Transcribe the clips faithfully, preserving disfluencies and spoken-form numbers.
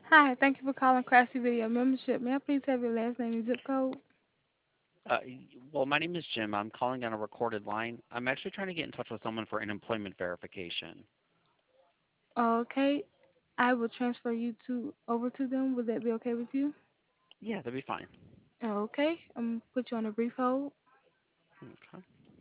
Hi, thank you for calling Crafty Video Membership. May I please have your last name and zip code? Uh, y- well, my name is Jim. I'm calling on a recorded line. I'm actually trying to get in touch with someone for an employment verification. Okay, I will transfer you to over to them. Would that be okay with you? Yeah, that'd be fine. Okay, I'm gonna put you on a brief hold. Okay.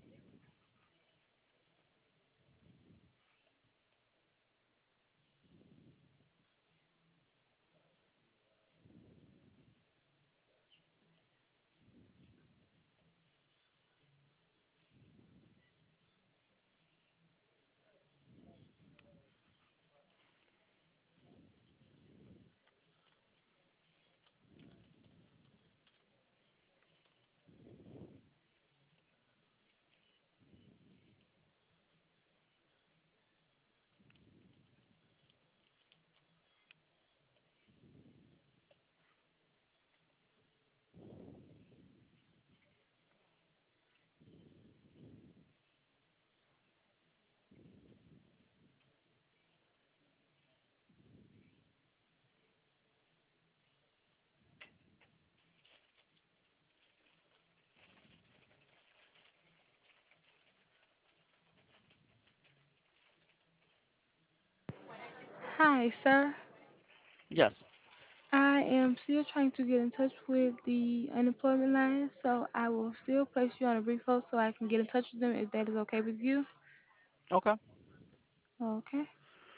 Hi, sir. Yes. I am still trying to get in touch with the unemployment line, so I will still place you on a brief hold so I can get in touch with them if that is okay with you. Okay. Okay.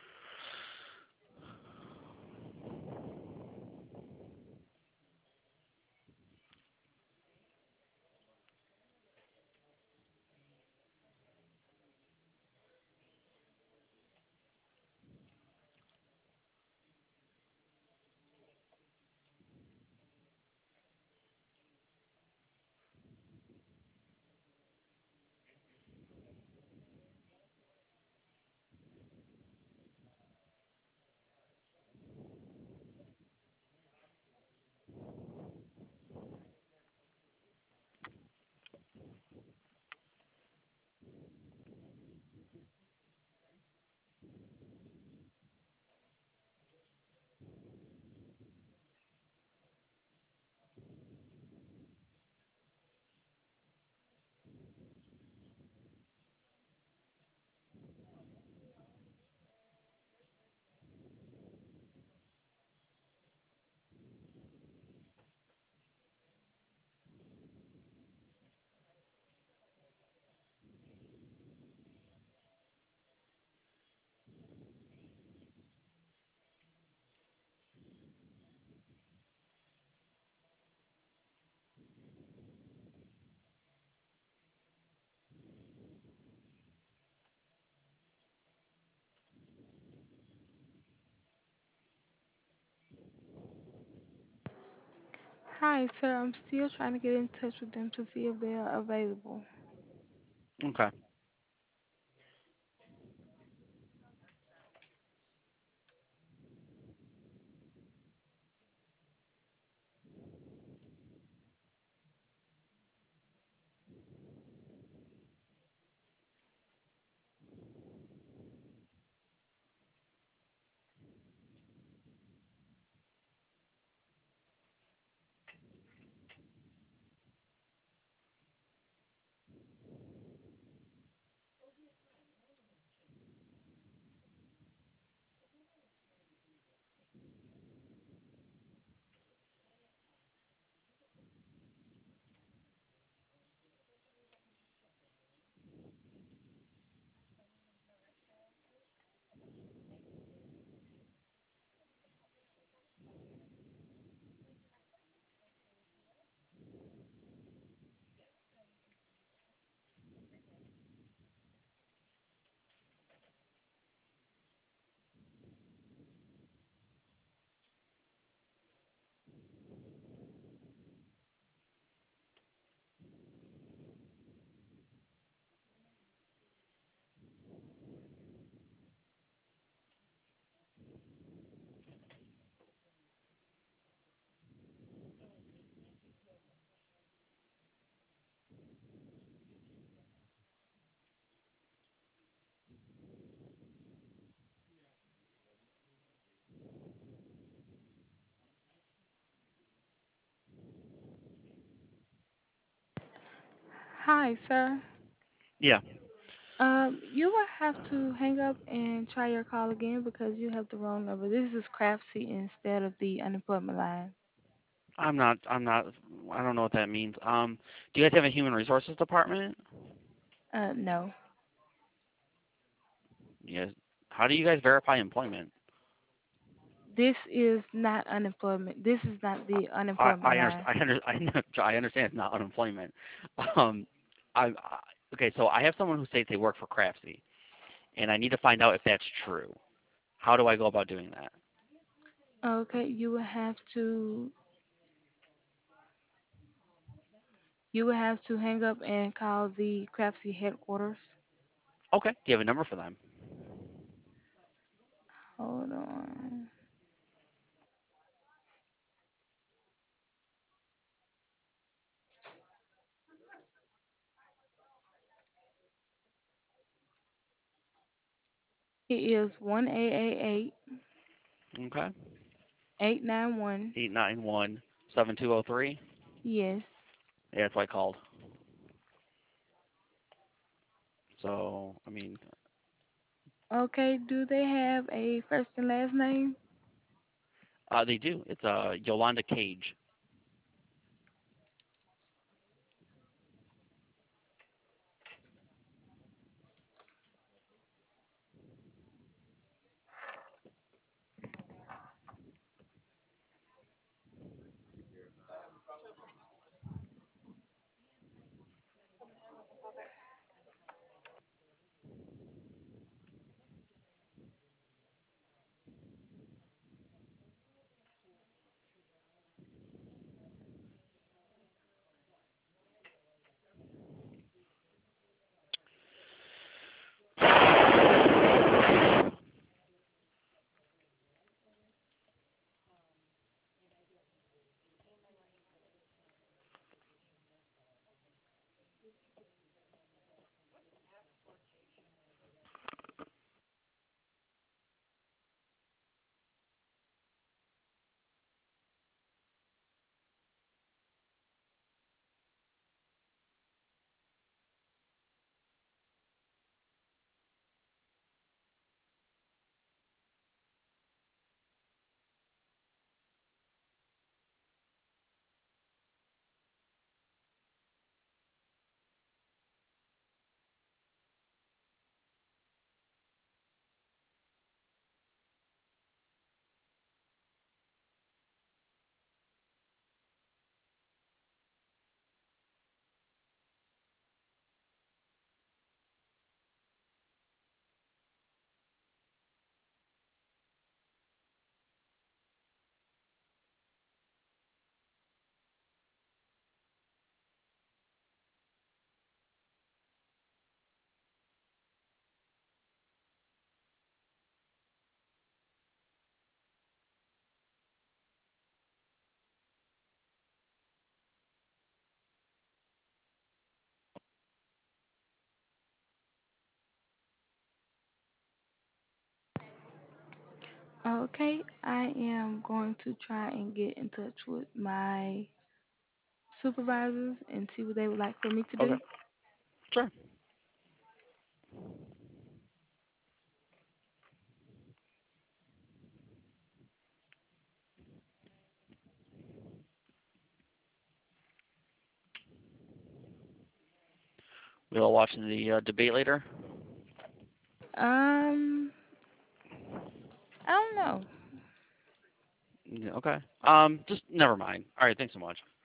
Hi, sir. I'm still trying to get in touch with them to see if they are available. Okay. Hi, sir. Yeah, Um, you will have to hang up and try your call again because you have the wrong number. This is Craftsy instead of the unemployment line. I'm not. I'm not. I don't know what that means. Um, do you guys have a human resources department? Uh, no. Yes. How do you guys verify employment? This is not unemployment. This is not the I unemployment I under, line. I, under, I, know, I understand it's not unemployment. Um, I, I okay. So I have someone who states they work for Craftsy, and I need to find out if that's true. How do I go about doing that? Okay, you will have to you will have to hang up and call the Craftsy headquarters. Okay. Do you have a number for them? Hold on. It is one eight eight eight Okay. eight nine one. Eight nine one seven two zero three. Yes. Yeah, that's what I called. So I mean, Okay, do they have a first and last name? uh, they do. It's uh Yolanda Cage. Okay, I am going to try and get in touch with my supervisors and see what they would like for me to Okay. do. Sure. We all watching the uh, debate later. Um, I don't know. Yeah, okay. Um, just never mind. All right. Thanks so much.